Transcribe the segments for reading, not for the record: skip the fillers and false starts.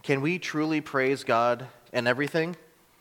Can we truly praise God in everything,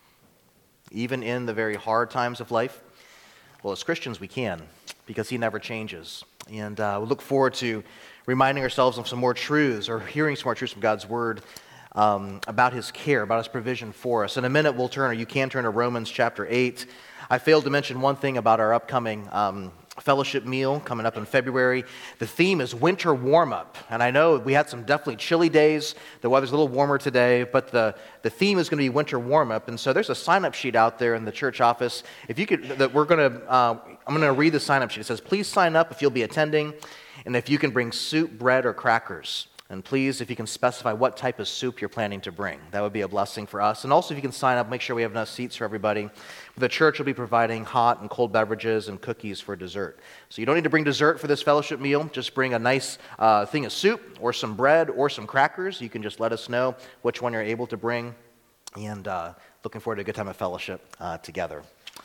even in the very hard times of life? Well, as Christians, we can, because He never changes. And we look forward to reminding ourselves of some more truths or hearing some more truths from God's Word about His care, about His provision for us. In a minute, we'll turn, or you can turn to Romans chapter 8. I failed to mention one thing about our upcoming fellowship meal coming up in February. The theme is winter warm-up. And I know we had some definitely chilly days. The weather's a little warmer today, but the theme is going to be winter warm-up. And so there's a sign-up sheet out there in the church office. If you could, I'm going to read the sign-up sheet. It says, please sign up if you'll be attending, and if you can bring soup, bread, or crackers. And please, if you can specify what type of soup you're planning to bring, that would be a blessing for us. And also, if you can sign up, make sure we have enough seats for everybody. The church will be providing hot and cold beverages and cookies for dessert. So you don't need to bring dessert for this fellowship meal. Just bring a nice thing of soup or some bread or some crackers. You can just let us know which one you're able to bring. And looking forward to a good time of fellowship together.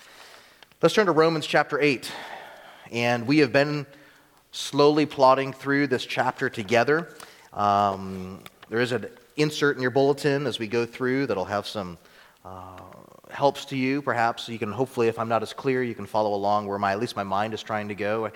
Let's turn to Romans chapter 8. And we have been slowly plodding through this chapter together. There is an insert in your bulletin as we go through that'll have some helps to you, perhaps. So you can hopefully, if I'm not as clear, you can follow along where at least my mind is trying to go.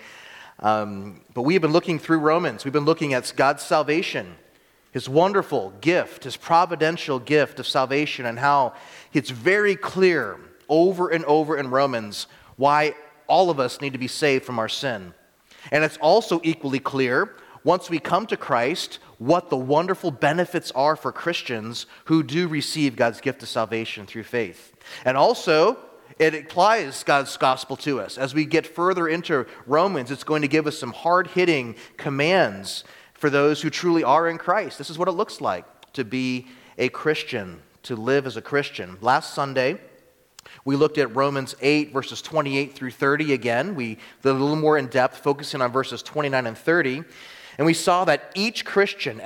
But we have been looking through Romans. We've been looking at God's salvation, His wonderful gift, His providential gift of salvation, and how it's very clear over and over in Romans why all of us need to be saved from our sin. And it's also equally clear, once we come to Christ, what the wonderful benefits are for Christians who do receive God's gift of salvation through faith. And also, it applies God's gospel to us. As we get further into Romans, it's going to give us some hard-hitting commands for those who truly are in Christ. This is what it looks like to be a Christian, to live as a Christian. Last Sunday, we looked at Romans 8, verses 28 through 30 again. We did a little more in depth, focusing on verses 29 and 30. And we saw that each Christian's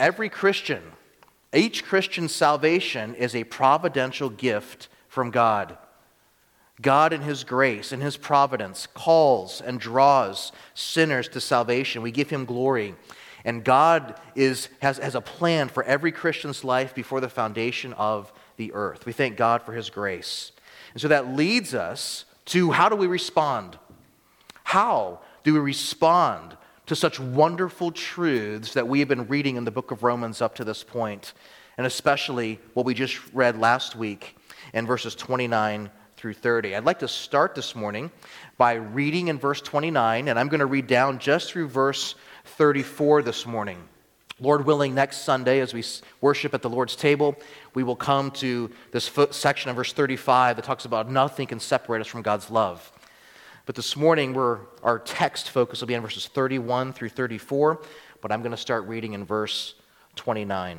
salvation is a providential gift from God. God in His grace and His providence calls and draws sinners to salvation. We give Him glory. And God has a plan for every Christian's life before the foundation of the earth. We thank God for His grace. And so that leads us to, how do we respond? How do we respond to such wonderful truths that we have been reading in the book of Romans up to this point, and especially what we just read last week in verses 29 through 30. I'd like to start this morning by reading in verse 29, and I'm going to read down just through verse 34 this morning. Lord willing, next Sunday as we worship at the Lord's table, we will come to this section of verse 35 that talks about nothing can separate us from God's love. But this morning, our text focus will be on verses 31 through 34, but I'm going to start reading in verse 29.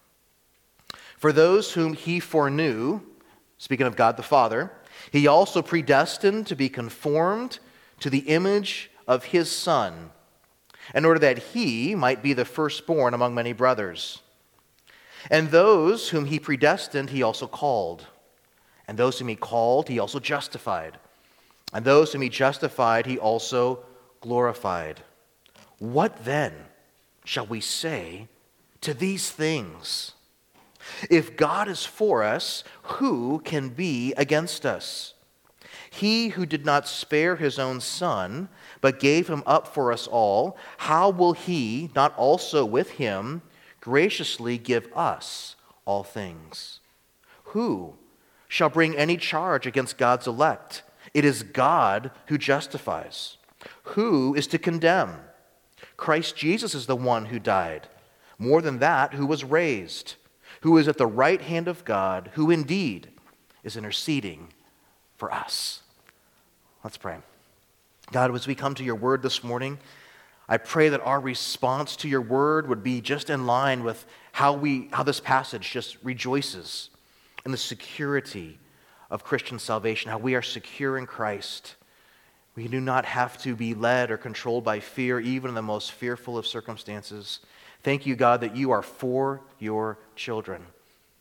For those whom He foreknew, speaking of God the Father, He also predestined to be conformed to the image of His Son, in order that He might be the firstborn among many brothers. And those whom He predestined, He also called. And those whom He called, He also justified. And those whom He justified, He also glorified. What then shall we say to these things? If God is for us, who can be against us? He who did not spare His own Son, but gave Him up for us all, how will He not also with Him graciously give us all things? Who shall bring any charge against God's elect? It is God who justifies. Who is to condemn? Christ Jesus is the one who died. More than that, who was raised, who is at the right hand of God, who indeed is interceding for us. Let's pray. God, as we come to your word this morning, I pray that our response to your word would be just in line with how this passage just rejoices in the security of Christian salvation, how we are secure in Christ. We do not have to be led or controlled by fear, even in the most fearful of circumstances. Thank you, God, that you are for your children.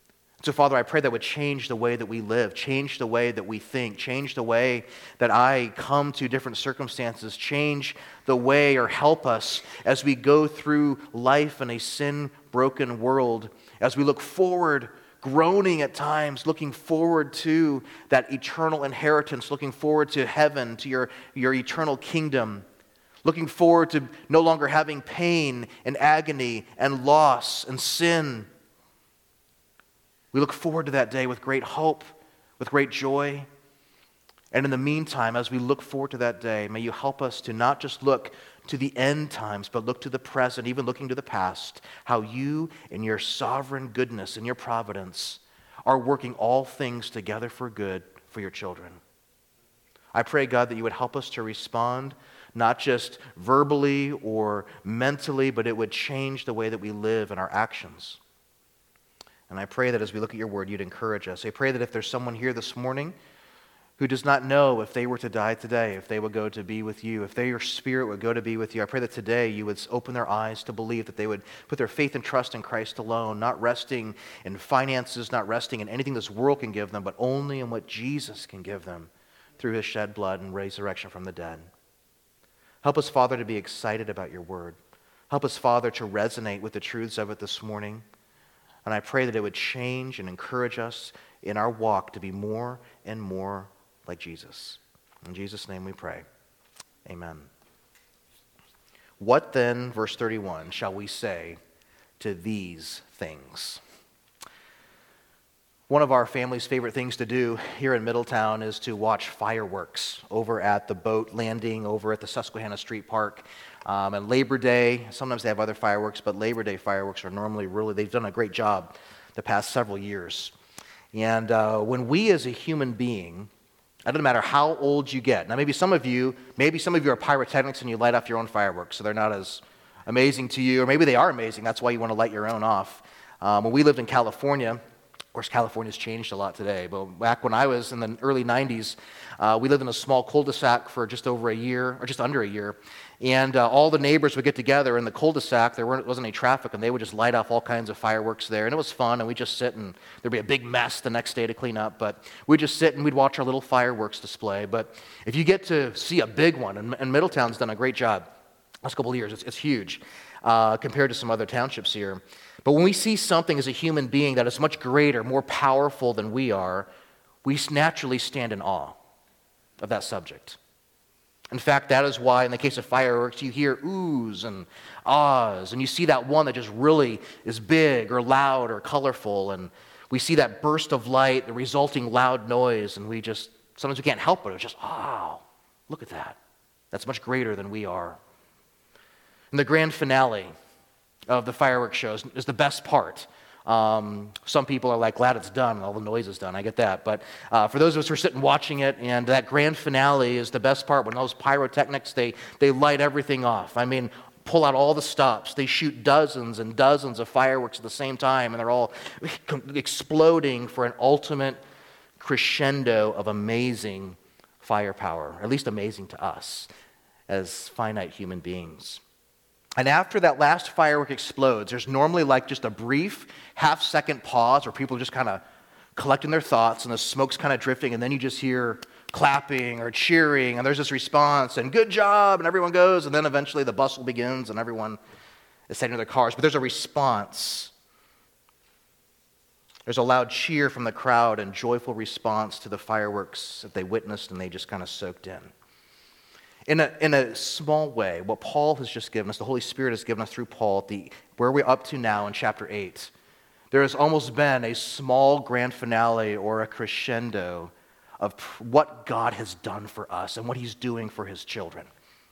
So, Father, I pray that would change the way that we live, change the way that we think, change the way that I come to different circumstances, change the way or help us as we go through life in a sin-broken world, as we look forward, groaning at times, looking forward to that eternal inheritance, looking forward to heaven, to your eternal kingdom, looking forward to no longer having pain and agony and loss and sin. We look forward to that day with great hope, with great joy. And in the meantime, as we look forward to that day, may you help us to not just look to the end times, but look to the present, even looking to the past, how you in your sovereign goodness and your providence are working all things together for good for your children. I pray, God, that you would help us to respond, not just verbally or mentally, but it would change the way that we live and our actions. And I pray that as we look at your word, you'd encourage us. I pray that if there's someone here this morning who does not know if they were to die today, if they would go to be with you, if your spirit would go to be with you, I pray that today you would open their eyes to believe, that they would put their faith and trust in Christ alone, not resting in finances, not resting in anything this world can give them, but only in what Jesus can give them through his shed blood and resurrection from the dead. Help us, Father, to be excited about your word. Help us, Father, to resonate with the truths of it this morning. And I pray that it would change and encourage us in our walk to be more and more like Jesus. In Jesus' name we pray. Amen. What then, verse 31, shall we say to these things? One of our family's favorite things to do here in Middletown is to watch fireworks over at the boat landing over at the Susquehanna Street Park. And Labor Day, sometimes they have other fireworks, but Labor Day fireworks are normally they've done a great job the past several years. And when we as a human being, it doesn't matter how old you get. Now maybe some of you are pyrotechnics and you light off your own fireworks, so they're not as amazing to you, or maybe they are amazing, that's why you want to light your own off. When we lived in California, of course, California's changed a lot today, but back when I was in the early 90s, we lived in a small cul-de-sac for just over a year, or just under a year, and all the neighbors would get together in the cul-de-sac. There wasn't any traffic, and they would just light off all kinds of fireworks there, and it was fun, and we'd just sit, and there'd be a big mess the next day to clean up, but we'd just sit and we'd watch our little fireworks display. But if you get to see a big one, and Middletown's done a great job last couple of years, it's huge compared to some other townships here. But when we see something as a human being that is much greater, more powerful than we are, we naturally stand in awe of that subject. In fact, that is why in the case of fireworks, you hear oohs and ahs, and you see that one that just really is big or loud or colorful, and we see that burst of light, the resulting loud noise, and sometimes we can't help it. It's just, oh, look at that. That's much greater than we are. And the grand finale of the fireworks shows is the best part. Some people are like, glad it's done, and all the noise is done. I get that. But for those of us who are sitting watching it, and that grand finale is the best part, when those pyrotechnics, they light everything off. I mean, pull out all the stops. They shoot dozens and dozens of fireworks at the same time, and they're all exploding for an ultimate crescendo of amazing firepower, at least amazing to us as finite human beings. And after that last firework explodes, there's normally like just a brief half-second pause where people are just kind of collecting their thoughts and the smoke's kind of drifting, and then you just hear clapping or cheering, and there's this response, and good job, and everyone goes, and then eventually the bustle begins and everyone is heading to their cars. But there's a response. There's a loud cheer from the crowd and joyful response to the fireworks that they witnessed and they just kind of soaked in. In a small way, what Paul has just given us, the Holy Spirit has given us through Paul, where we're up to now in chapter 8, there has almost been a small grand finale or a crescendo of what God has done for us and what he's doing for his children.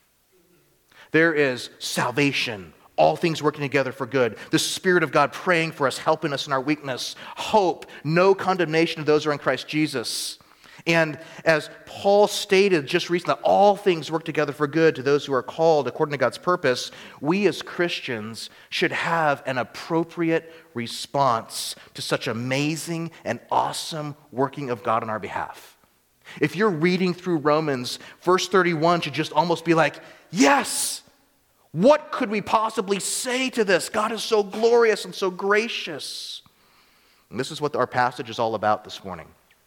There is salvation, all things working together for good, the Spirit of God praying for us, helping us in our weakness, hope, no condemnation of those who are in Christ Jesus. And as Paul stated just recently, all things work together for good to those who are called according to God's purpose. We as Christians should have an appropriate response to such amazing and awesome working of God on our behalf. If you're reading through Romans, verse 31 should just almost be like, yes! What could we possibly say to this? God is so glorious and so gracious. And this is what our passage is all about this morning.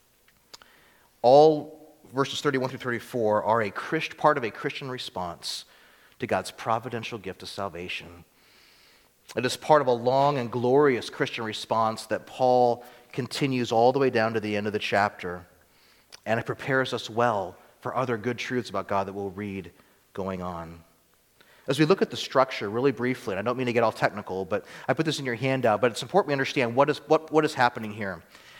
All verses 31 through 34 are part of a Christian response to God's providential gift of salvation. It is part of a long and glorious Christian response that Paul continues all the way down to the end of the chapter. And it prepares us well for other good truths about God that we'll read going on. As we look at the structure really briefly, and I don't mean to get all technical, but I put this in your handout, but it's important we understand what is happening here.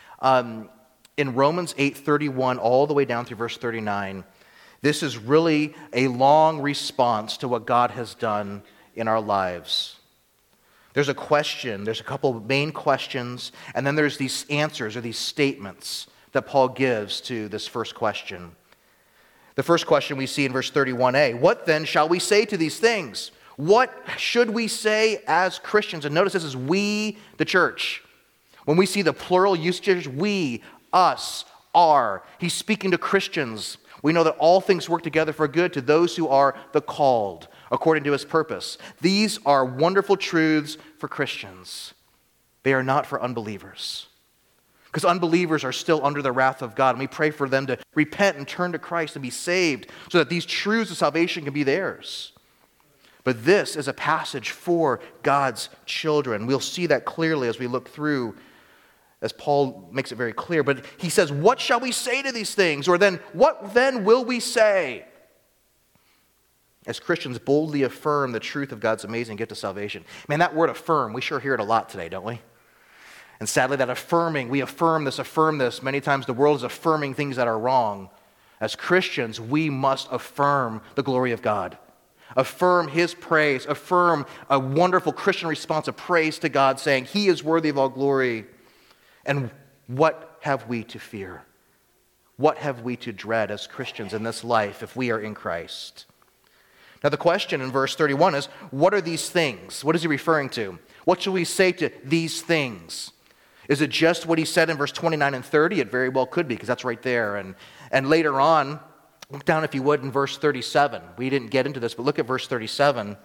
In Romans 8:31 all the way down through verse 39, this is really a long response to what God has done in our lives. There's a question, there's a couple of main questions, and then there's these answers or these statements that Paul gives to this first question. The first question we see in verse 31a, what then shall we say to these things? What should we say as Christians? And notice this is we, the church. When we see the plural usage, we, us, are. He's speaking to Christians. We know that all things work together for good to those who are the called, according to his purpose. These are wonderful truths for Christians. They are not for unbelievers. Because unbelievers are still under the wrath of God. And we pray for them to repent and turn to Christ and be saved so that these truths of salvation can be theirs. But this is a passage for God's children. We'll see that clearly as we look through, as Paul makes it very clear. But he says, what shall we say to these things? Or then, what then will we say? As Christians boldly affirm the truth of God's amazing gift of salvation. Man, that word affirm, we sure hear it a lot today, don't we? And sadly, that affirming, we affirm this. Many times the world is affirming things that are wrong. As Christians, we must affirm the glory of God. Affirm his praise. Affirm a wonderful Christian response of praise to God, saying he is worthy of all glory. And what have we to fear? What have we to dread as Christians in this life if we are in Christ? Now the question in verse 31 is, what are these things? What is he referring to? What should we say to these things? Is it just what he said in verse 29 and 30? It very well could be, because that's right there. And later on, look down if you would in verse 37. We didn't get into this, but look at verse 37.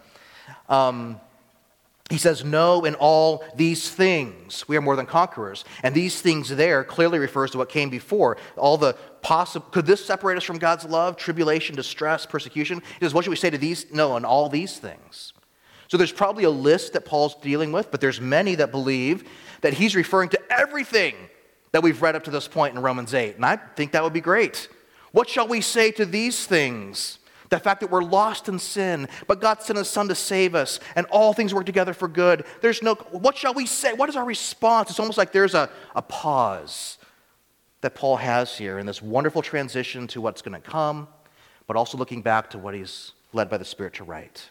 He says, no, in all these things, we are more than conquerors. And these things there clearly refers to what came before. Could this separate us from God's love? Tribulation, distress, persecution? He says, what should we say to these? No, in all these things. So there's probably a list that Paul's dealing with, but there's many that believe that he's referring to everything that we've read up to this point in Romans 8. And I think that would be great. What shall we say to these things? The fact that we're lost in sin, but God sent his Son to save us, and all things work together for good. What shall we say? What is our response? It's almost like there's a pause that Paul has here in this wonderful transition to what's going to come, but also looking back to what he's led by the Spirit to write.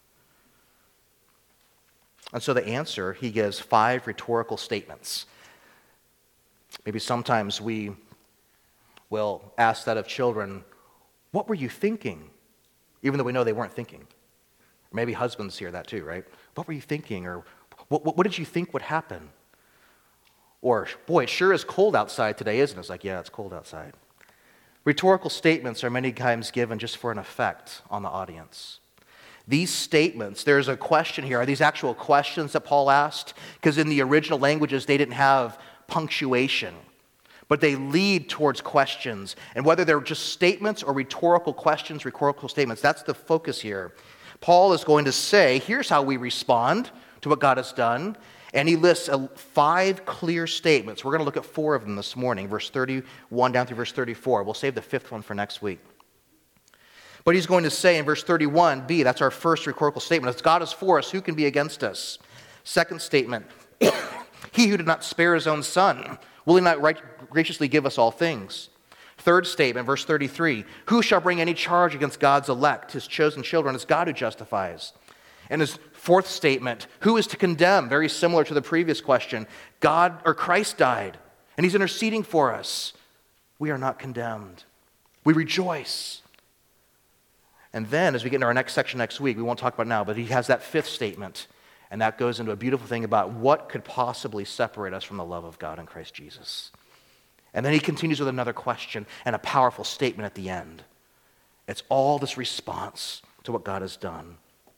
And so the answer, he gives 5 rhetorical statements. Maybe sometimes we will ask that of children, what were you thinking? Even though we know they weren't thinking. Or maybe husbands hear that too, right? What were you thinking? Or what did you think would happen? Or, boy, it sure is cold outside today, isn't it? It's like, yeah, it's cold outside. Rhetorical statements are many times given just for an effect on the audience. These statements, there's a question here. Are these actual questions that Paul asked? Because in the original languages, they didn't have punctuation. But they lead towards questions. And whether they're just statements or rhetorical questions, rhetorical statements, that's the focus here. Paul is going to say, here's how we respond to what God has done. And he lists 5 clear statements. We're going to look at 4 of them this morning, verse 31 down through verse 34. We'll save the 5th one for next week. But he's going to say in verse 31b, that's our first rhetorical statement, if God is for us, who can be against us? Second statement, he who did not spare his own son, will he not graciously give us all things? Third statement, verse 33, who shall bring any charge against God's elect, his chosen children? It's God who justifies. And his fourth statement, who is to condemn? Very similar to the previous question. God or Christ died, and he's interceding for us. We are not condemned. We rejoice. And then, as we get into our next section next week, we won't talk about it now, but he has that 5th statement, and that goes into a beautiful thing about what could possibly separate us from the love of God in Christ Jesus. And then he continues with another question and a powerful statement at the end. It's all this response to what God has done.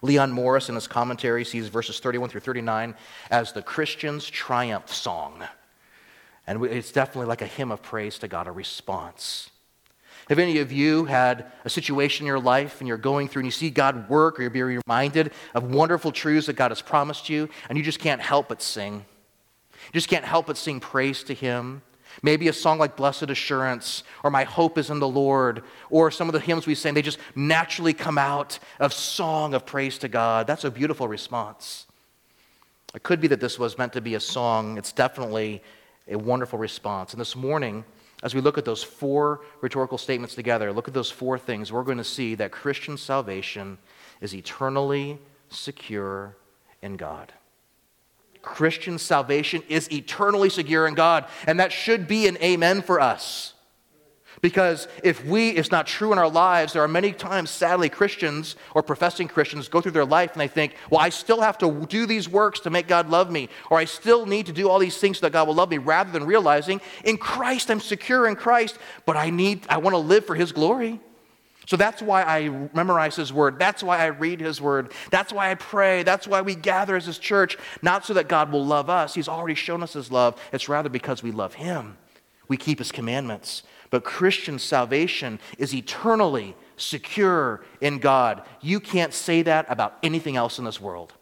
Leon Morris, in his commentary, sees verses 31 through 39 as the Christian's triumph song. And it's definitely like a hymn of praise to God, a response. Have any of you had a situation in your life and you're going through and you see God work, or you're being reminded of wonderful truths that God has promised you, and you just can't help but sing? You just can't help but sing praise to Him. Maybe a song like Blessed Assurance, or My Hope is in the Lord, or some of the hymns we sing, they just naturally come out of song of praise to God. That's a beautiful response. It could be that this was meant to be a song. It's definitely a wonderful response. And this morning, as we look at those four rhetorical statements together, look at those four things, we're going to see that Christian salvation is eternally secure in God. Christian salvation is eternally secure in God, and that should be an amen for us. Because if it's not true in our lives, there are many times, sadly, Christians or professing Christians go through their life and they think, well, I still have to do these works to make God love me, or I still need to do all these things so that God will love me, rather than realizing, in Christ, I'm secure in Christ, but I want to live for His glory. So that's why I memorize His Word. That's why I read His Word. That's why I pray. That's why we gather as His church, not so that God will love us. He's already shown us His love. It's rather because we love Him. We keep His commandments. But Christian salvation is eternally secure in God. You can't say that about anything else in this world.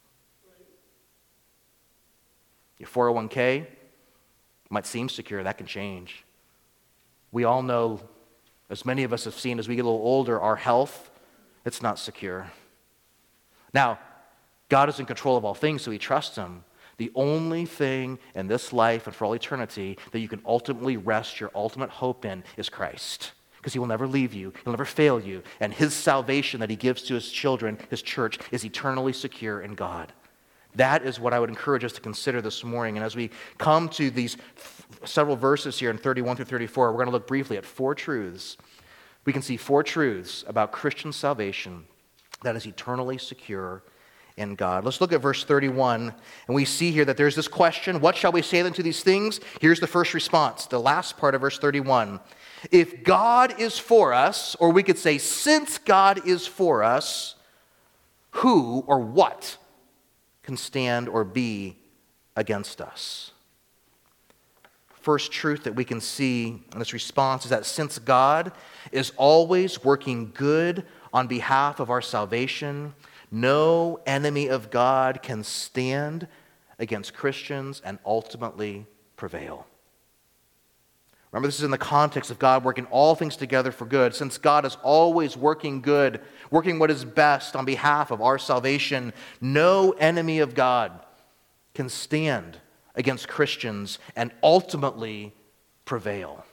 Your 401k might seem secure. That can change. We all know, as many of us have seen as we get a little older, our health, it's not secure. Now, God is in control of all things, so we trust Him. The only thing in this life and for all eternity that you can ultimately rest your ultimate hope in is Christ. Because He will never leave you, He'll never fail you, and His salvation that He gives to His children, His church, is eternally secure in God. That is what I would encourage us to consider this morning. And as we come to these several verses here in 31 through 34, we're going to look briefly at four truths. We can see four truths about Christian salvation that is eternally secure in God. Let's look at verse 31, and we see here that there's this question, what shall we say then to these things? Here's the first response, the last part of verse 31. If God is for us, or we could say, since God is for us, who or what can stand or be against us? First truth that we can see in this response is that since God is always working good on behalf of our salvation, no enemy of God can stand against Christians and ultimately prevail. Remember, this is in the context of God working all things together for good. Since God is always working good, working what is best on behalf of our salvation, no enemy of God can stand against Christians and ultimately prevail.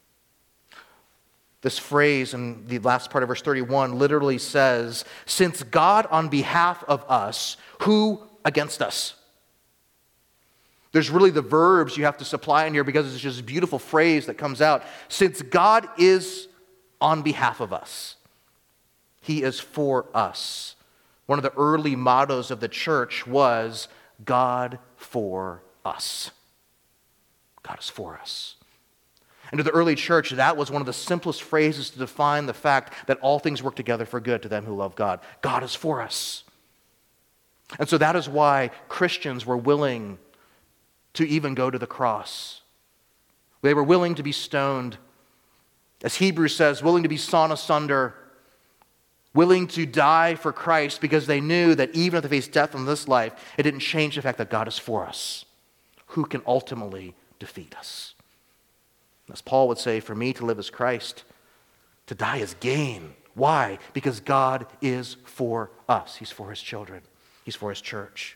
This phrase in the last part of verse 31 literally says, since God on behalf of us, who against us? There's really the verbs you have to supply in here because it's just a beautiful phrase that comes out. Since God is on behalf of us, He is for us. One of the early mottos of the church was, God for us. God is for us. And to the early church, that was one of the simplest phrases to define the fact that all things work together for good to them who love God. God is for us. And so that is why Christians were willing to even go to the cross. They were willing to be stoned. As Hebrews says, willing to be sawn asunder, willing to die for Christ because they knew that even if they faced death in this life, it didn't change the fact that God is for us. Who can ultimately defeat us? As Paul would say, for me to live is Christ, to die is gain. Why? Because God is for us. He's for His children. He's for His church.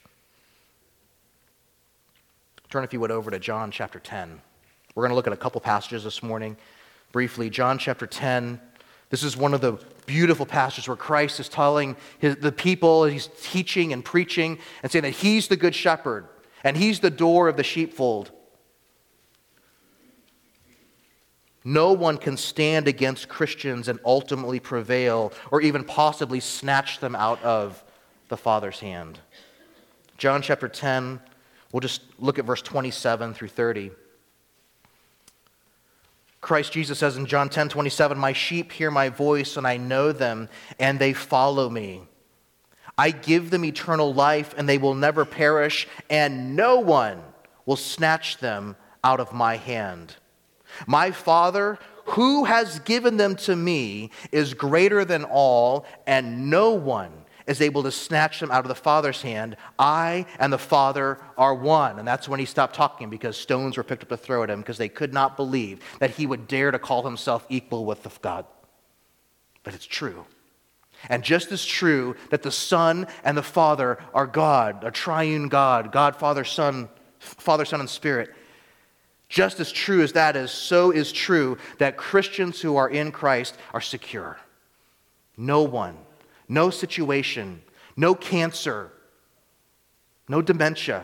Turn, if you would, over to John chapter 10. We're going to look at a couple passages this morning. Briefly, John chapter 10. This is one of the beautiful passages where Christ is telling the people, He's teaching and preaching and saying that He's the good shepherd and He's the door of the sheepfold. No one can stand against Christians and ultimately prevail or even possibly snatch them out of the Father's hand. John chapter 10, we'll just look at verse 27 through 30. Christ Jesus says in John 10:27, my sheep hear my voice and I know them and they follow me. I give them eternal life, and they will never perish, and no one will snatch them out of my hand. My Father, who has given them to me, is greater than all, and no one is able to snatch them out of the Father's hand. I and the Father are one." And that's when he stopped talking, because stones were picked up to throw at him, because they could not believe that he would dare to call himself equal with God. But it's true. And just as true that the Son and the Father are God, a triune God, God, Father, Son, and Spirit. Just as true as that is, so is true that Christians who are in Christ are secure. No one, no situation, no cancer, no dementia,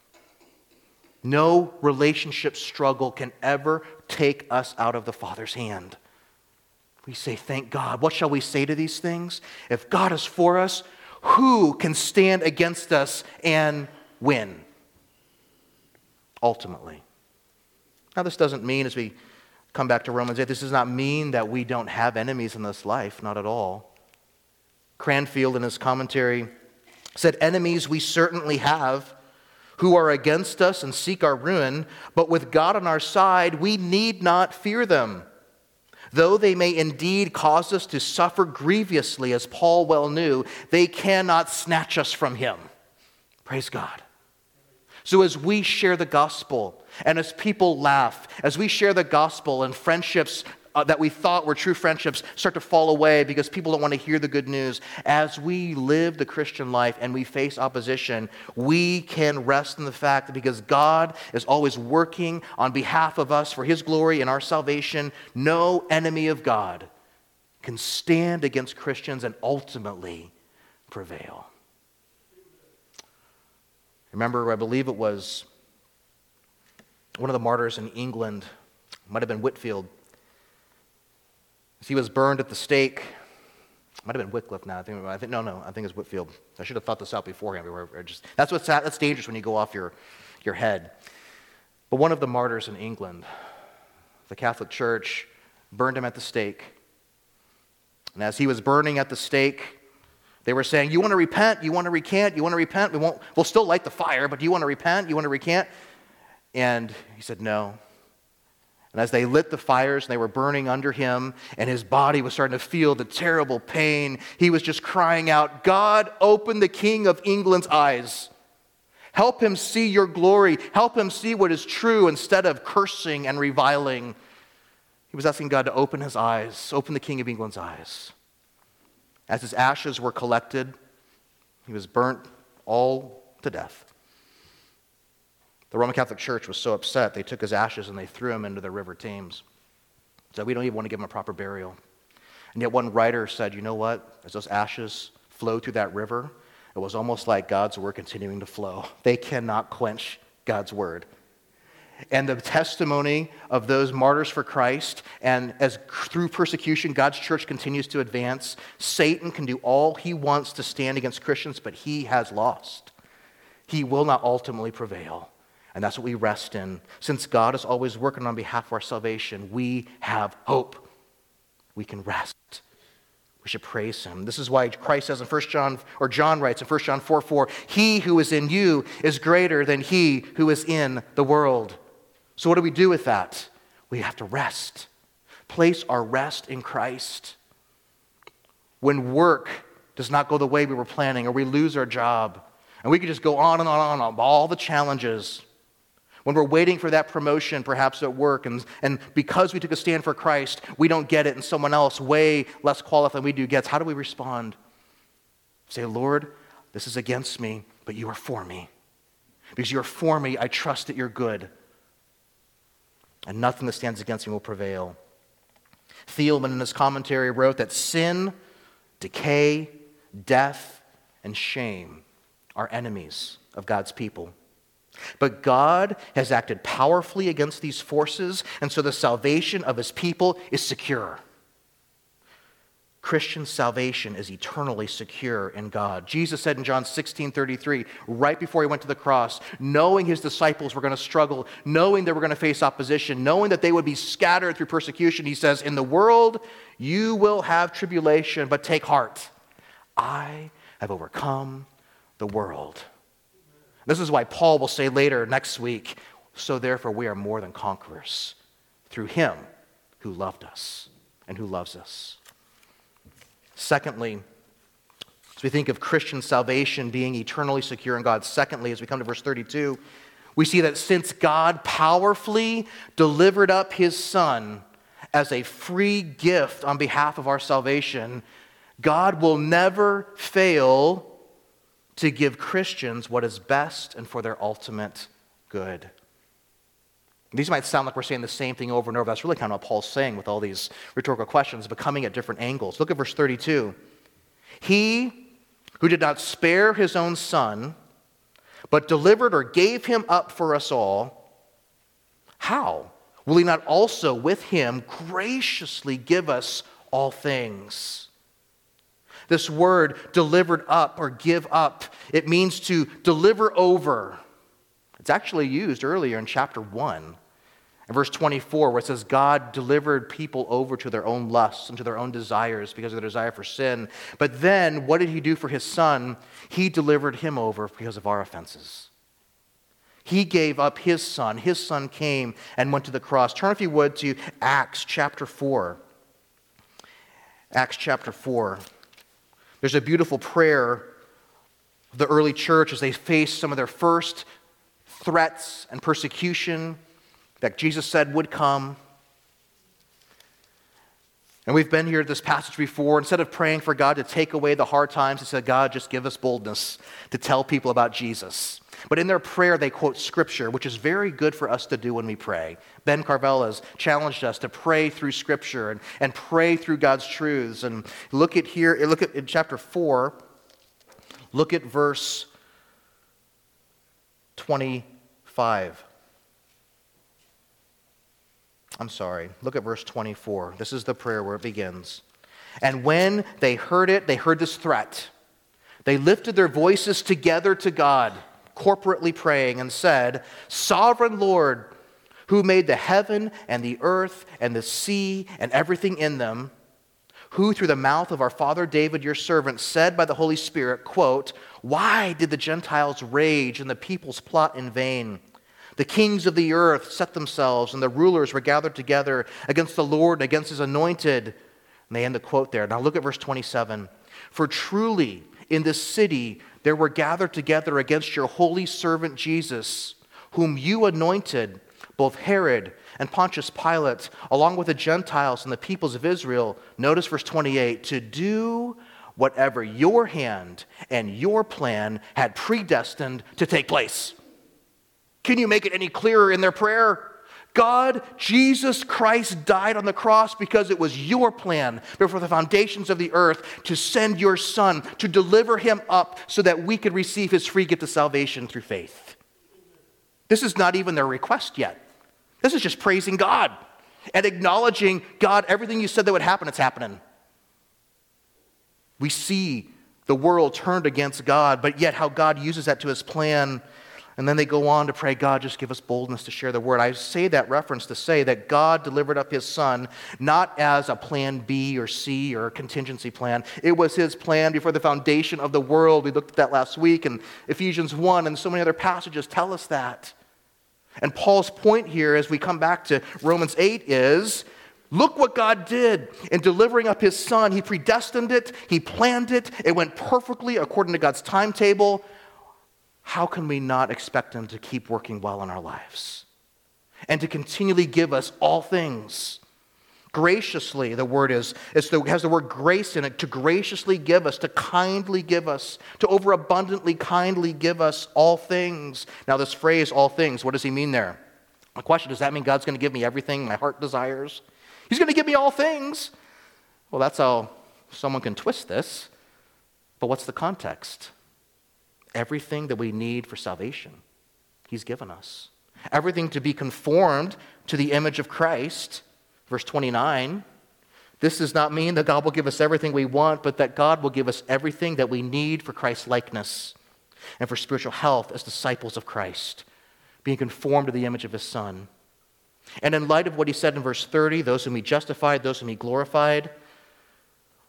no relationship struggle can ever take us out of the Father's hand. We say, thank God. What shall we say to these things? If God is for us, who can stand against us and win? Ultimately. Now, this doesn't mean, as we come back to Romans 8, this does not mean that we don't have enemies in this life, not at all. Cranfield, in his commentary, said, "Enemies we certainly have, who are against us and seek our ruin, but with God on our side, we need not fear them. Though they may indeed cause us to suffer grievously, as Paul well knew, they cannot snatch us from him." Praise God. So as we share the gospel, and as people laugh, as we share the gospel and friendships that we thought were true friendships start to fall away because people don't want to hear the good news, as we live the Christian life and we face opposition, we can rest in the fact that because God is always working on behalf of us for his glory and our salvation, no enemy of God can stand against Christians and ultimately prevail. Remember, I believe it was one of the martyrs in England, might have been Whitefield. As he was burned at the stake, might have been Wycliffe now. I think it's Whitefield. I should have thought this out beforehand. That's dangerous when you go off your head. But one of the martyrs in England, the Catholic Church, burned him at the stake. And as he was burning at the stake, they were saying, "You want to repent? You want to recant? You want to repent? We'll still light the fire, but do you want to repent? You want to recant?" And he said, "No." And as they lit the fires and they were burning under him, and his body was starting to feel the terrible pain, he was just crying out, "God, open the King of England's eyes. Help him see your glory. Help him see what is true," instead of cursing and reviling. He was asking God to open his eyes, open the King of England's eyes. As his ashes were collected, he was burnt all to death. The Roman Catholic Church was so upset, they took his ashes and they threw him into the River Thames. So we don't even want to give him a proper burial. And yet one writer said, you know what? As those ashes flowed through that river, it was almost like God's word continuing to flow. They cannot quench God's word. And the testimony of those martyrs for Christ, and as through persecution, God's church continues to advance, Satan can do all he wants to stand against Christians, but he has lost. He will not ultimately prevail. And that's what we rest in. Since God is always working on behalf of our salvation, we have hope. We can rest. We should praise him. This is why Christ says in John writes in 1 John 4:4, "He who is in you is greater than he who is in the world." So what do we do with that? We have to rest. Place our rest in Christ. When work does not go the way we were planning, or we lose our job, and we could just go on and on all the challenges. When we're waiting for that promotion, perhaps at work, and because we took a stand for Christ, we don't get it, and someone else way less qualified than we do gets, how do we respond? Say, "Lord, this is against me, but you are for me. Because you are for me, I trust that you're good. And nothing that stands against me will prevail." Thielman, in his commentary, wrote that sin, decay, death, and shame are enemies of God's people. But God has acted powerfully against these forces, and so the salvation of his people is secure. Christian salvation is eternally secure in God. Jesus said in John 16:33, right before he went to the cross, knowing his disciples were going to struggle, knowing they were going to face opposition, knowing that they would be scattered through persecution, he says, "In the world you will have tribulation, but take heart. I I've overcome the world. This is why Paul will say later next week, so therefore we are more than conquerors through him who loved us and who loves us. Secondly, as we think of Christian salvation being eternally secure in God, secondly, as we come to verse 32, we see that since God powerfully delivered up his Son as a free gift on behalf of our salvation, God will never fail to give Christians what is best and for their ultimate good. These might sound like we're saying the same thing over and over. That's really kind of what Paul's saying with all these rhetorical questions, but coming at different angles. Look at verse 32. He who did not spare his own Son, but delivered or gave him up for us all, how will he not also with him graciously give us all things? This word, delivered up or give up, it means to deliver over. It's actually used earlier in chapter 1. In verse 24, where it says, God delivered people over to their own lusts and to their own desires because of their desire for sin. But then, what did he do for his Son? He delivered him over because of our offenses. He gave up his Son. His Son came and went to the cross. Turn, if you would, to Acts chapter 4. Acts chapter 4. There's a beautiful prayer of the early church as they faced some of their first threats and persecution that Jesus said would come. And we've been here at this passage before. Instead of praying for God to take away the hard times, he said, God, just give us boldness to tell people about Jesus. But in their prayer, they quote Scripture, which is very good for us to do when we pray. Ben Carvel has challenged us to pray through Scripture and pray through God's truths. And look at in chapter 4, look at verse 25. Look at verse 24. This is the prayer where it begins. And when they heard it, they heard this threat. They lifted their voices together to God, corporately praying, and said, Sovereign Lord, who made the heaven and the earth and the sea and everything in them, who through the mouth of our father David, your servant, said by the Holy Spirit, quote, why did the Gentiles rage and the peoples plot in vain? The kings of the earth set themselves, and the rulers were gathered together against the Lord and against his anointed. And they end the quote there. Now look at verse 27. For truly in this city there were gathered together against your holy servant Jesus, whom you anointed, both Herod and Pontius Pilate, along with the Gentiles and the peoples of Israel. Notice verse 28, to do whatever your hand and your plan had predestined to take place. Can you make it any clearer in their prayer? God, Jesus Christ died on the cross because it was your plan before the foundations of the earth to send your Son, to deliver him up so that we could receive his free gift of salvation through faith. This is not even their request yet. This is just praising God and acknowledging, God, everything you said that would happen, it's happening. We see the world turned against God, but yet how God uses that to his plan. And then they go on to pray, God, just give us boldness to share the word. I say that reference to say that God delivered up his Son not as a plan B or C or a contingency plan. It was his plan before the foundation of the world. We looked at that last week, and Ephesians 1 and so many other passages tell us that. And Paul's point here as we come back to Romans 8 is, look what God did in delivering up his Son. He predestined it. He planned it. It went perfectly according to God's timetable. How can we not expect him to keep working well in our lives and to continually give us all things? Graciously, the word has the word grace in it, to graciously give us, to kindly give us, to overabundantly kindly give us all things. Now this phrase, all things, what does he mean there? My question, does that mean God's going to give me everything my heart desires? He's going to give me all things. Well, that's how someone can twist this. But what's the context? Everything that we need for salvation, he's given us. Everything to be conformed to the image of Christ. Verse 29, this does not mean that God will give us everything we want, but that God will give us everything that we need for Christ's likeness and for spiritual health as disciples of Christ, being conformed to the image of his Son. And in light of what he said in verse 30, those whom he justified, those whom he glorified,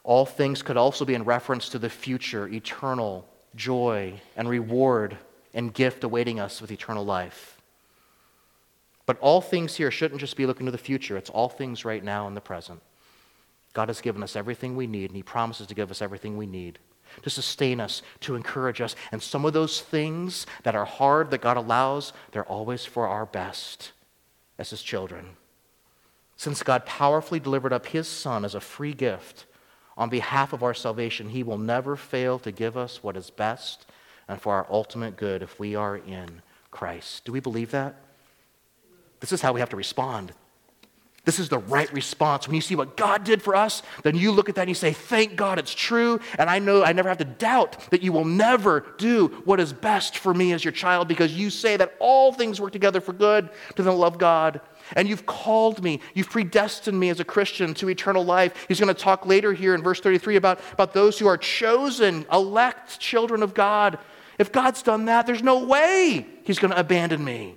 All things could also be in reference to the future, eternal joy and reward and gift awaiting us with eternal life. But all things here shouldn't just be looking to the future. It's all things right now in the present. God has given us everything we need, and He promises to give us everything we need to sustain us, to encourage us. And some of those things that are hard that God allows, they're always for our best as His children. Since God powerfully delivered up His Son as a free gift on behalf of our salvation, He will never fail to give us what is best and for our ultimate good if we are in Christ. Do we believe that? This is how we have to respond. This is the right response. When you see what God did for us, then you look at that and you say, thank God it's true, and I know I never have to doubt that you will never do what is best for me as your child, because you say that all things work together for good to them that love God. And you've called me, you've predestined me as a Christian to eternal life. He's going to talk later here in verse 33 about those who are chosen, elect children of God. If God's done that, there's no way He's going to abandon me.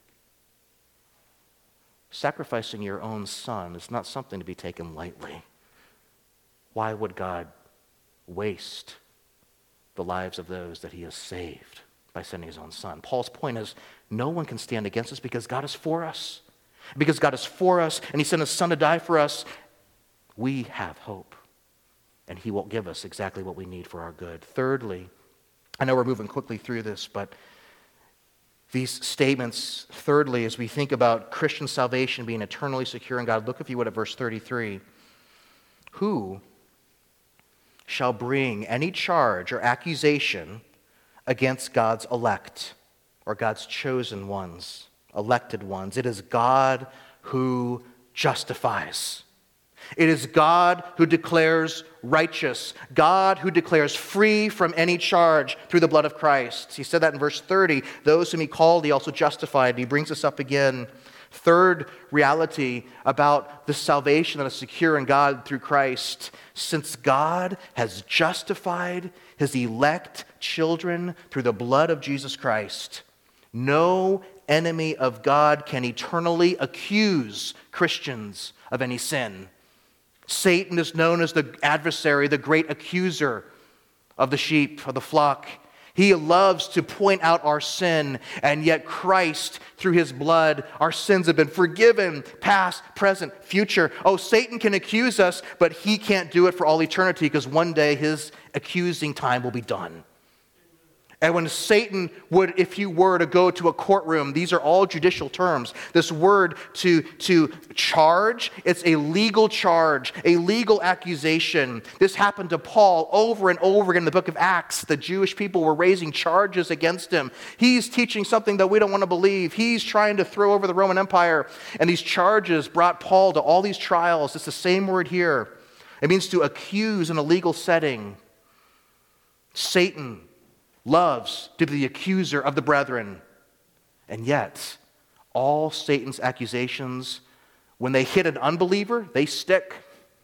Sacrificing your own son is not something to be taken lightly. Why would God waste the lives of those that He has saved by sending His own son? Paul's point is, no one can stand against us because God is for us. Because God is for us and He sent His Son to die for us, we have hope. And He will give us exactly what we need for our good. Thirdly, I know we're moving quickly through this, but these statements, thirdly, as we think about Christian salvation being eternally secure in God, look, if you would, at verse 33. Who shall bring any charge or accusation against God's elect or God's chosen ones, elected ones? It is God who justifies. It is God who declares righteous, God who declares free from any charge through the blood of Christ. He said that in verse 30. Those whom He called, He also justified. He brings us up again. Third reality about the salvation that is secure in God through Christ. Since God has justified His elect children through the blood of Jesus Christ, no enemy of God can eternally accuse Christians of any sin. Satan is known as the adversary, the great accuser of the sheep, of the flock. He loves to point out our sin, and yet Christ, through His blood, our sins have been forgiven, past, present, future. Oh, Satan can accuse us, but he can't do it for all eternity, because one day his accusing time will be done. And when Satan would, if he were to go to a courtroom, these are all judicial terms. This word to charge, it's a legal charge, a legal accusation. This happened to Paul over and over again in the book of Acts. The Jewish people were raising charges against him. He's teaching something that we don't want to believe. He's trying to throw over the Roman Empire. And these charges brought Paul to all these trials. It's the same word here. It means to accuse in a legal setting. Satan loves to be the accuser of the brethren. And yet, all Satan's accusations, when they hit an unbeliever, they stick.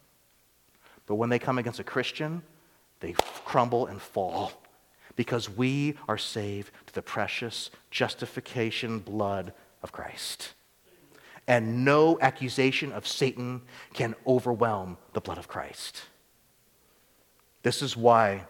But when they come against a Christian, they crumble and fall. Because we are saved to the precious justification blood of Christ. And no accusation of Satan can overwhelm the blood of Christ. This is why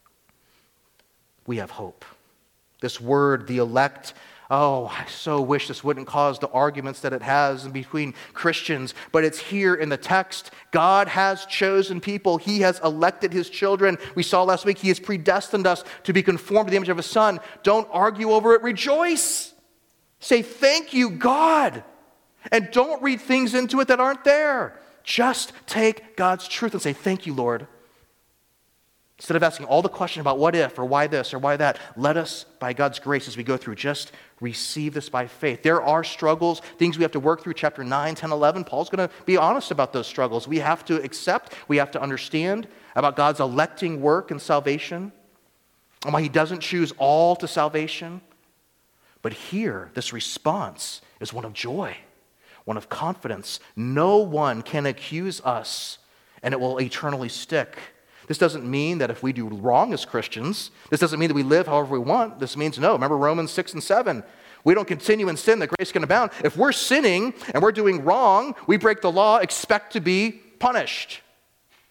we have hope. This word, the elect, oh, I so wish this wouldn't cause the arguments that it has in between Christians, but it's here in the text. God has chosen people. He has elected His children. We saw last week He has predestined us to be conformed to the image of His Son. Don't argue over it. Rejoice. Say, thank you, God. And don't read things into it that aren't there. Just take God's truth and say, thank you, Lord. Instead of asking all the questions about what if or why this or why that, let us, by God's grace as we go through, just receive this by faith. There are struggles, things we have to work through, chapter 9, 10, 11. Paul's going to be honest about those struggles. We have to accept, we have to understand about God's electing work and salvation, and why He doesn't choose all to salvation. But here, this response is one of joy, one of confidence. No one can accuse us, and it will eternally stick. This doesn't mean that if we do wrong as Christians, this doesn't mean that we live however we want. This means no. Remember Romans 6 and 7. We don't continue in sin that grace can abound. If we're sinning and we're doing wrong, we break the law, expect to be punished.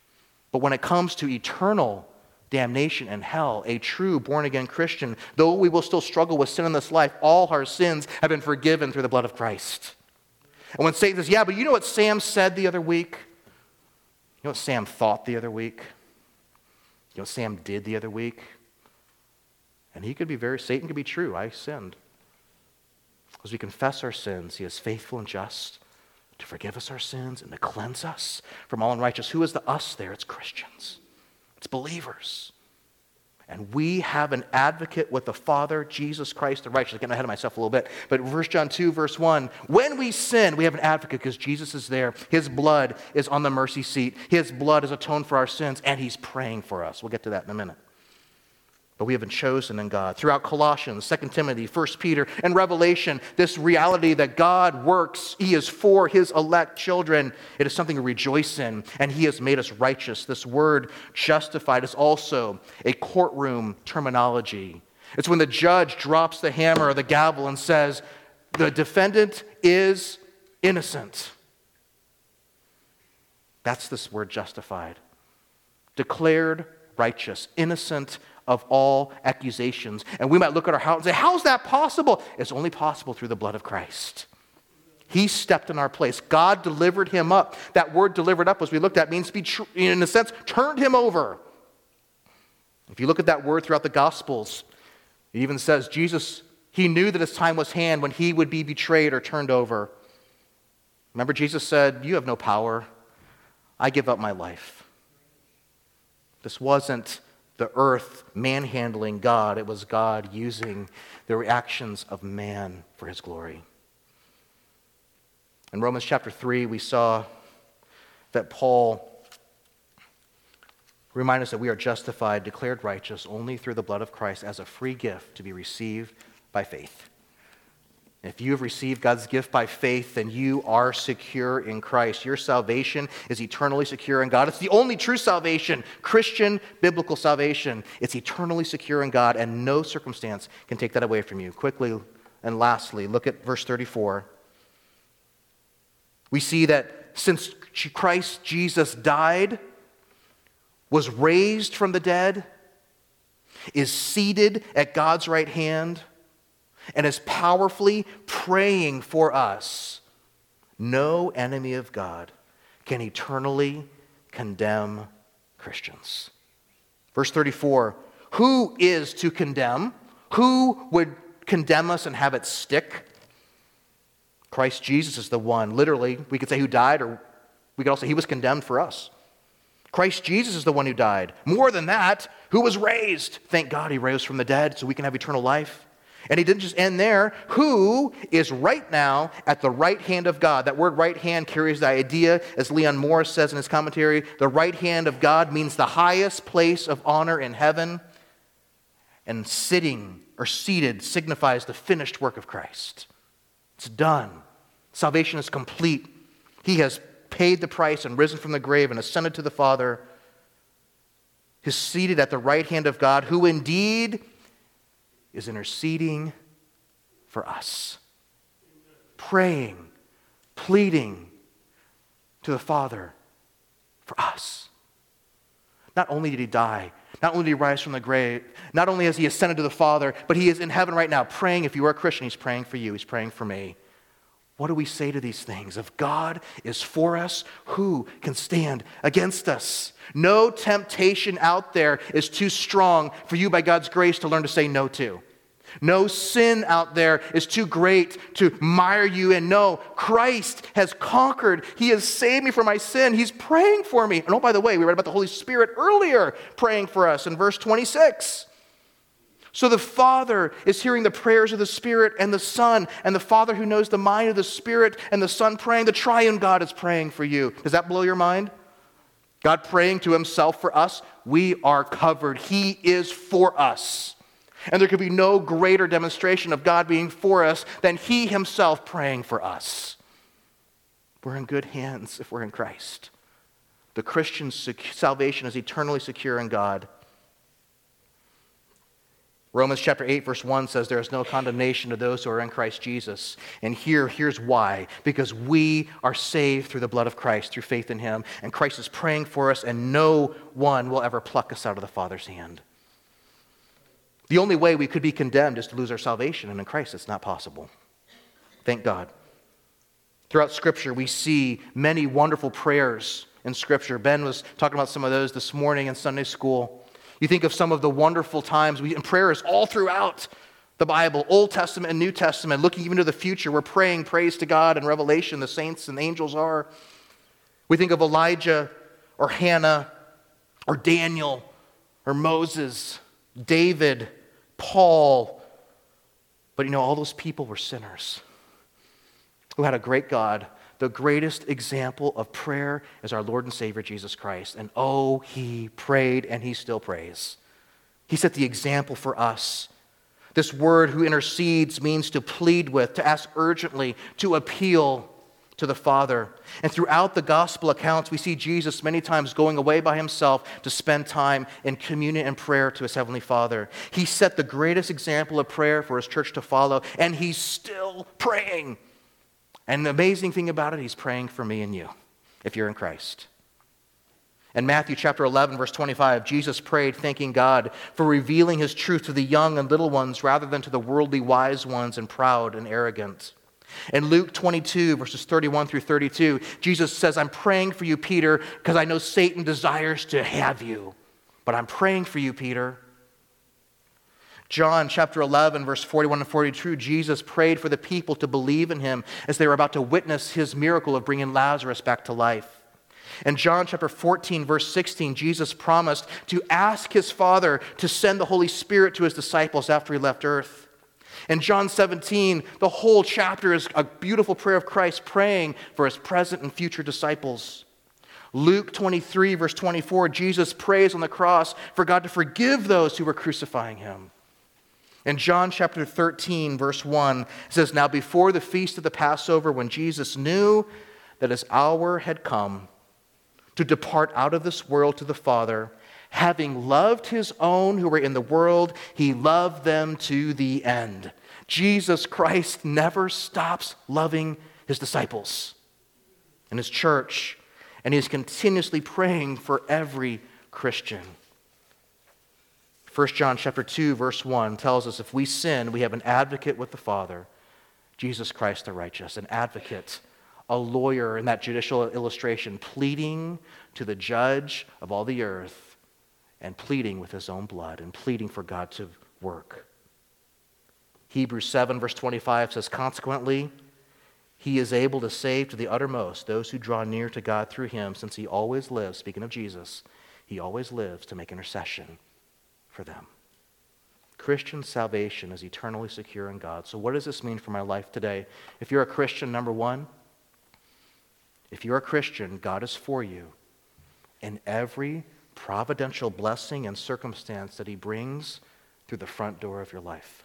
But when it comes to eternal damnation and hell, a true born-again Christian, though we will still struggle with sin in this life, all our sins have been forgiven through the blood of Christ. And when Satan says, yeah, but you know what Sam said the other week? You know what Sam thought the other week? You know what Sam did the other week? And Satan could be true. I sinned. As we confess our sins, he is faithful and just to forgive us our sins and to cleanse us from all unrighteousness. Who is the us there? It's Christians. It's believers. And we have an advocate with the Father, Jesus Christ the righteous. I'm getting ahead of myself a little bit. But 1 John 2, verse 1, when we sin, we have an advocate because Jesus is there. His blood is on the mercy seat. His blood has atoned for our sins, and he's praying for us. We'll get to that in a minute. But we have been chosen in God. Throughout Colossians, 2 Timothy, 1 Peter, and Revelation, this reality that God works, he is for his elect children. It is something to rejoice in, and he has made us righteous. This word justified is also a courtroom terminology. It's when the judge drops the hammer or the gavel and says, the defendant is innocent. That's this word justified. Declared righteous, innocent of all accusations. And we might look at our house and say, how is that possible? It's only possible through the blood of Christ. He stepped in our place. God delivered him up. That word delivered up, as we looked at, means to be, in a sense, turned him over. If you look at that word throughout the Gospels, it even says Jesus, he knew that his time was hand when he would be betrayed or turned over. Remember, Jesus said, you have no power. I give up my life. This wasn't the earth manhandling God. It was God using the reactions of man for his glory. In Romans chapter 3, we saw that Paul reminded us that we are justified, declared righteous only through the blood of Christ as a free gift to be received by faith. If you have received God's gift by faith, then you are secure in Christ. Your salvation is eternally secure in God. It's the only true salvation, Christian biblical salvation. It's eternally secure in God, and no circumstance can take that away from you. Quickly and lastly, look at verse 34. We see that since Christ Jesus died, was raised from the dead, is seated at God's right hand, and is powerfully praying for us, no enemy of God can eternally condemn Christians. Verse 34, who is to condemn? Who would condemn us and have it stick? Christ Jesus is the one. Literally, we could say who died, or we could also say he was condemned for us. Christ Jesus is the one who died. More than that, who was raised. Thank God he rose from the dead so we can have eternal life. And he didn't just end there. Who is right now at the right hand of God? That word right hand carries the idea, as Leon Morris says in his commentary, the right hand of God means the highest place of honor in heaven. And sitting or seated signifies the finished work of Christ. It's done. Salvation is complete. He has paid the price and risen from the grave and ascended to the Father. He's seated at the right hand of God, who indeed is interceding for us, praying, pleading to the Father for us. Not only did he die, not only did he rise from the grave, not only has he ascended to the Father, but he is in heaven right now praying. If you are a Christian, he's praying for you, he's praying for me. What do we say to these things? If God is for us, who can stand against us? No temptation out there is too strong for you by God's grace to learn to say no to. No sin out there is too great to mire you in. No, Christ has conquered. He has saved me from my sin. He's praying for me. And oh, by the way, we read about the Holy Spirit earlier praying for us in verse 26. So the Father is hearing the prayers of the Spirit and the Son, and the Father who knows the mind of the Spirit and the Son praying, the triune God is praying for you. Does that blow your mind? God praying to himself for us? We are covered. He is for us. And there could be no greater demonstration of God being for us than he himself praying for us. We're in good hands if we're in Christ. The Christian's salvation is eternally secure in God. Romans chapter 8, verse 1 says there is no condemnation to those who are in Christ Jesus. And here's why. Because we are saved through the blood of Christ, through faith in him. And Christ is praying for us, and no one will ever pluck us out of the Father's hand. The only way we could be condemned is to lose our salvation, and in Christ it's not possible. Thank God. Throughout Scripture, we see many wonderful prayers in Scripture. Ben was talking about some of those this morning in Sunday school. You think of some of the wonderful times in prayers all throughout the Bible, Old Testament and New Testament, looking even to the future. We're praying praise to God in Revelation, the saints and angels are. We think of Elijah or Hannah or Daniel or Moses, David, Paul. But all those people were sinners who had a great God. The greatest example of prayer is our Lord and Savior, Jesus Christ. And oh, he prayed and he still prays. He set the example for us. This word who intercedes means to plead with, to ask urgently, to appeal to the Father. And throughout the gospel accounts, we see Jesus many times going away by himself to spend time in communion and prayer to his heavenly Father. He set the greatest example of prayer for his church to follow, and he's still praying. And the amazing thing about it, he's praying for me and you, if you're in Christ. In Matthew chapter 11, verse 25, Jesus prayed, thanking God for revealing his truth to the young and little ones rather than to the worldly wise ones and proud and arrogant. In Luke 22, verses 31 through 32, Jesus says, I'm praying for you, Peter, because I know Satan desires to have you. But I'm praying for you, Peter. John chapter 11, verse 41 and 42, Jesus prayed for the people to believe in him as they were about to witness his miracle of bringing Lazarus back to life. In John chapter 14, verse 16, Jesus promised to ask his Father to send the Holy Spirit to his disciples after he left earth. In John 17, the whole chapter is a beautiful prayer of Christ praying for his present and future disciples. Luke 23, verse 24, Jesus prays on the cross for God to forgive those who were crucifying him. In John chapter 13, verse 1, it says, Now before the feast of the Passover, when Jesus knew that his hour had come to depart out of this world to the Father, having loved his own who were in the world, he loved them to the end. Jesus Christ never stops loving his disciples and his church, and he is continuously praying for every Christian. 1 John chapter 2, verse 1 tells us if we sin, we have an advocate with the Father, Jesus Christ the righteous, an advocate, a lawyer in that judicial illustration, pleading to the judge of all the earth and pleading with his own blood and pleading for God to work. Hebrews 7, verse 25 says, Consequently, he is able to save to the uttermost those who draw near to God through him, since he always lives, speaking of Jesus, he always lives to make intercession for them. Christian salvation is eternally secure in God. So what does this mean for my life today? If you're a Christian, number one, if you're a Christian, God is for you in every providential blessing and circumstance that he brings through the front door of your life.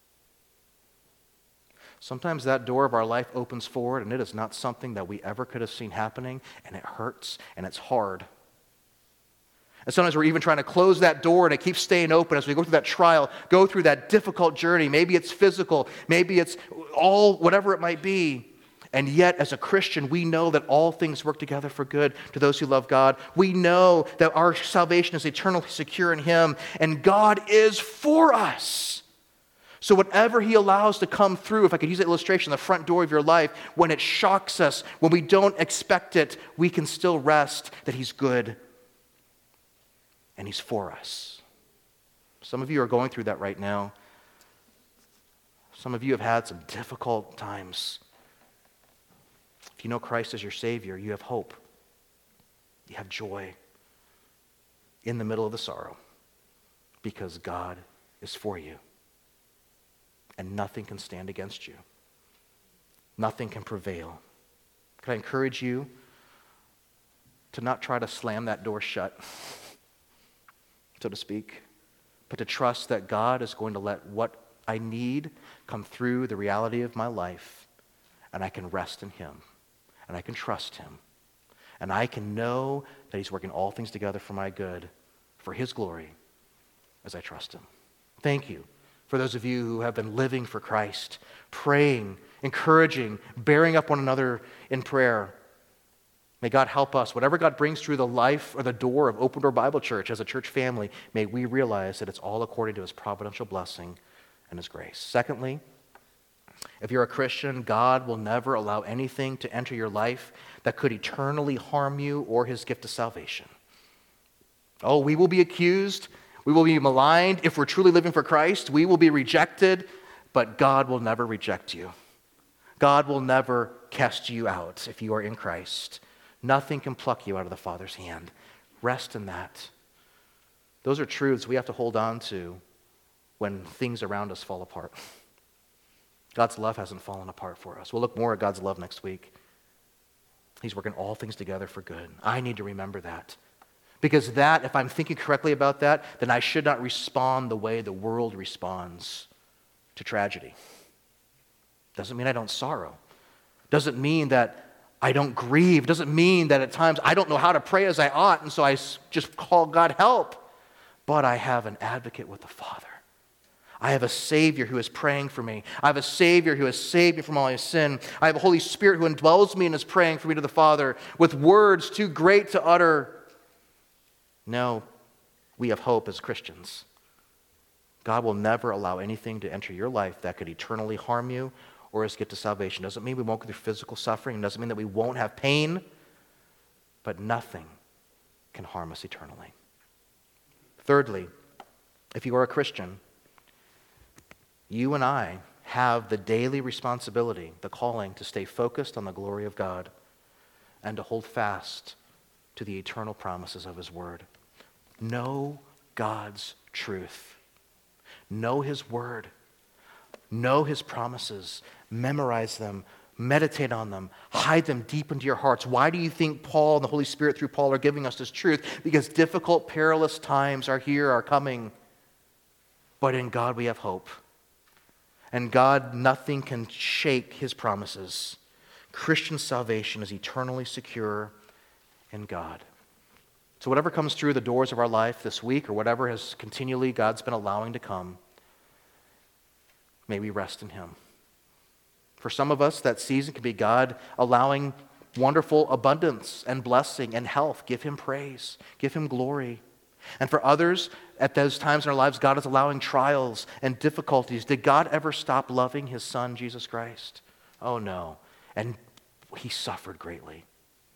Sometimes that door of our life opens forward and it is not something that we ever could have seen happening, and it hurts and it's hard. And sometimes we're even trying to close that door and it keeps staying open as we go through that trial, go through that difficult journey. Maybe it's physical, maybe it's all, whatever it might be. And yet, as a Christian, we know that all things work together for good to those who love God. We know that our salvation is eternally secure in him, and God is for us. So whatever he allows to come through, if I could use that illustration, the front door of your life, when it shocks us, when we don't expect it, we can still rest that he's good and he's for us. Some of you are going through that right now. Some of you have had some difficult times. If you know Christ as your Savior, you have hope. You have joy in the middle of the sorrow because God is for you. And nothing can stand against you. Nothing can prevail. Can I encourage you to not try to slam that door shut, so to speak, but to trust that God is going to let what I need come through the reality of my life, and I can rest in him, and I can trust him, and I can know that he's working all things together for my good, for his glory, as I trust him. Thank you for those of you who have been living for Christ, praying, encouraging, bearing up one another in prayer. May God help us. Whatever God brings through the life or the door of Open Door Bible Church as a church family, may we realize that it's all according to his providential blessing and his grace. Secondly, if you're a Christian, God will never allow anything to enter your life that could eternally harm you or his gift of salvation. Oh, we will be accused. We will be maligned. If we're truly living for Christ, we will be rejected, but God will never reject you. God will never cast you out if you are in Christ. Nothing can pluck you out of the Father's hand. Rest in that. Those are truths we have to hold on to when things around us fall apart. God's love hasn't fallen apart for us. We'll look more at God's love next week. He's working all things together for good. I need to remember that. Because that, if I'm thinking correctly about that, then I should not respond the way the world responds to tragedy. Doesn't mean I don't sorrow. Doesn't mean that I don't grieve. Doesn't mean that at times I don't know how to pray as I ought, and so I just call God help. But I have an advocate with the Father. I have a Savior who is praying for me. I have a Savior who has saved me from all my sin. I have a Holy Spirit who indwells me and is praying for me to the Father with words too great to utter. No, we have hope as Christians. God will never allow anything to enter your life that could eternally harm you or us get to salvation. Doesn't mean we won't go through physical suffering. Doesn't mean that we won't have pain. But nothing can harm us eternally. Thirdly, if you are a Christian, you and I have the daily responsibility, the calling to stay focused on the glory of God and to hold fast to the eternal promises of his word. Know God's truth. Know his word. Know his promises. Memorize them. Meditate on them. Hide them deep into your hearts. Why do you think Paul and the Holy Spirit through Paul are giving us this truth? Because difficult, perilous times are here, are coming. But in God we have hope. And God, nothing can shake his promises. Christian salvation is eternally secure in God. So whatever comes through the doors of our life this week, or whatever has continually God's been allowing to come, may we rest in him. For some of us, that season can be God allowing wonderful abundance and blessing and health. Give him praise. Give him glory. And for others, at those times in our lives, God is allowing trials and difficulties. Did God ever stop loving his Son, Jesus Christ? Oh, no. And he suffered greatly.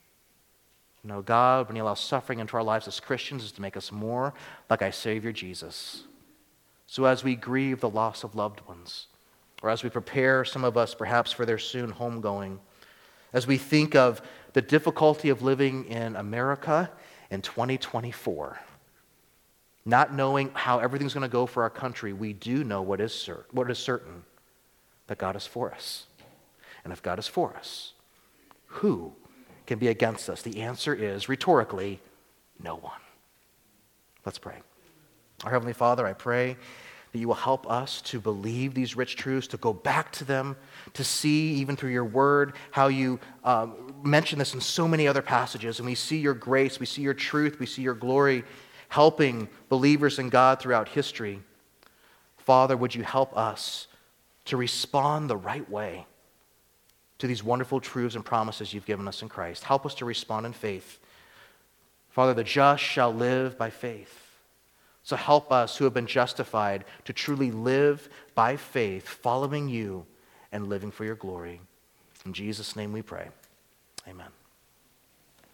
No, God, when he allows suffering into our lives as Christians, is to make us more like our Savior Jesus. So as we grieve the loss of loved ones, or as we prepare, some of us perhaps for their soon homegoing, as we think of the difficulty of living in America in 2024, not knowing how everything's going to go for our country, we do know what is certain, that God is for us. And if God is for us, who can be against us? The answer is, rhetorically, no one. Let's pray. Our Heavenly Father, I pray that you will help us to believe these rich truths, to go back to them, to see, even through your word, how you mention this in so many other passages. And we see your grace, we see your truth, we see your glory, helping believers in God throughout history. Father, would you help us to respond the right way to these wonderful truths and promises you've given us in Christ. Help us to respond in faith. Father, the just shall live by faith. So help us who have been justified to truly live by faith, following you and living for your glory. In Jesus' name we pray. Amen.